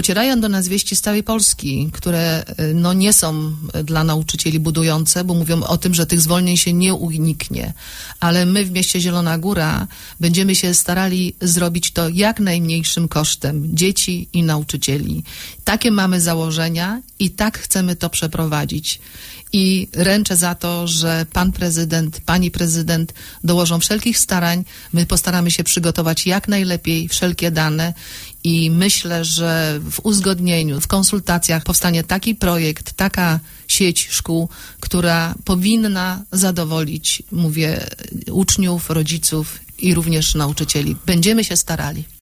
docierają do nas wieści z całej Polski, które no nie są dla nauczycieli budujące, bo mówią o tym, że tych zwolnień się nie uniknie. Ale my w mieście Zielona Góra będziemy się starali zrobić to jak najmniejszym kosztem dzieci i nauczycieli. Takie mamy założenia i tak chcemy to przeprowadzić. I ręczę za to, że pan prezydent, pani prezydent dołożą wszelkich starań. My postaramy się przygotować jak najlepiej wszelkie dane i myślę, że w uzgodnieniu, w konsultacjach powstanie taki projekt, taka sieć szkół, która powinna zadowolić, mówię, uczniów, rodziców i również nauczycieli. Będziemy się starali.